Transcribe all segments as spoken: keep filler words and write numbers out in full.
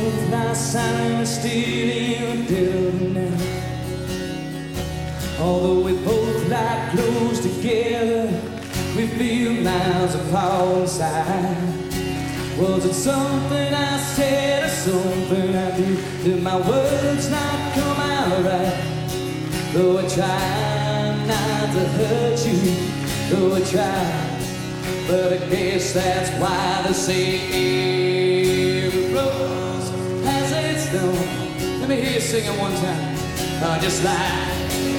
both lie silent, still in the dead of the night. Although we both lie close together, we feel miles apart inside. Was it something I said or something I did? Did my words not come out right? Though I try not to hurt you, though I try, but I guess that's why they say every rose has its thorn. Let me hear you sing it one time. Uh, just like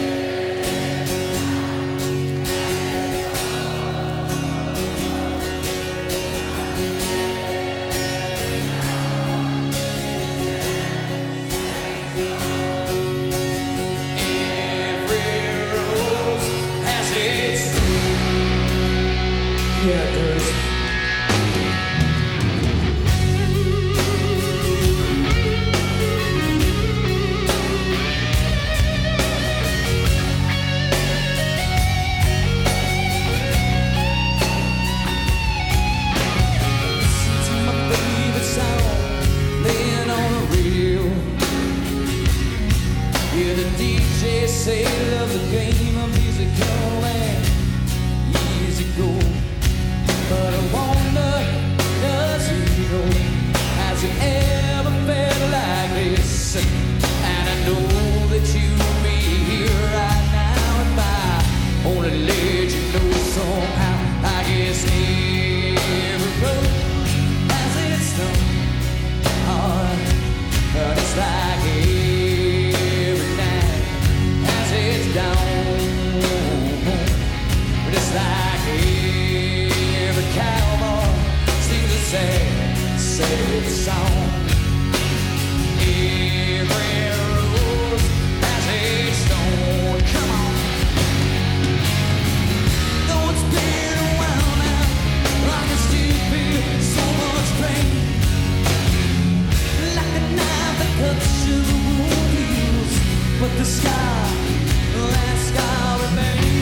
yeah, it does. Listen to my favorite song playing on the radio. Hear the D J say love the game of musical and easy go. But I wonder, does he know? Has he ever felt like this? And I know that you'll be here right now if I only let you know somehow. I guess every road has its stone. Alright, but it's like every night has its dawn. But it's like every cowboy sings a sad, sad song. Every rose has its thorn. Come on. Though it's been a while now, I can still feel so much pain. Like a knife that cuts through the wound heals, but the scar, that scar remains.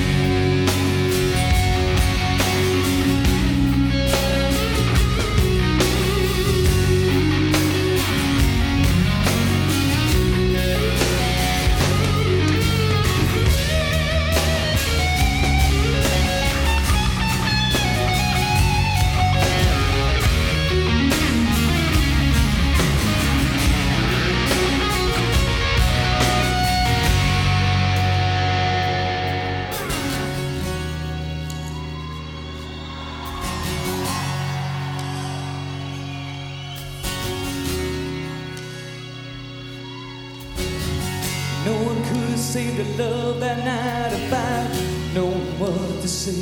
No one could have saved the love that night if I'd known what to say.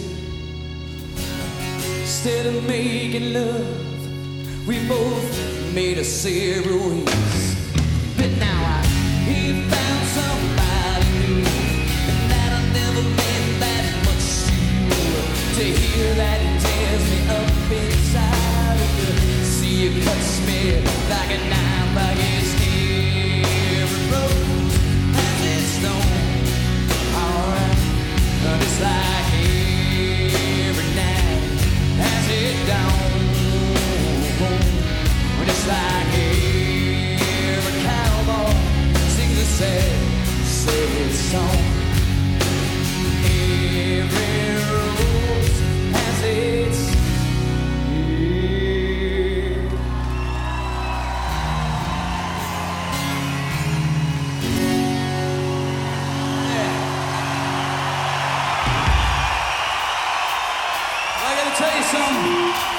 Instead of making love, we both made us separate ways. But now I he found somebody new, and that I never meant that much to you. To hear that it tears me up inside, to see it cuts me like a knife. I guess every road alright, but it's like every night has it dawn. When it's like every cowboy sings a sad, sad song. Every rose has its tell you something.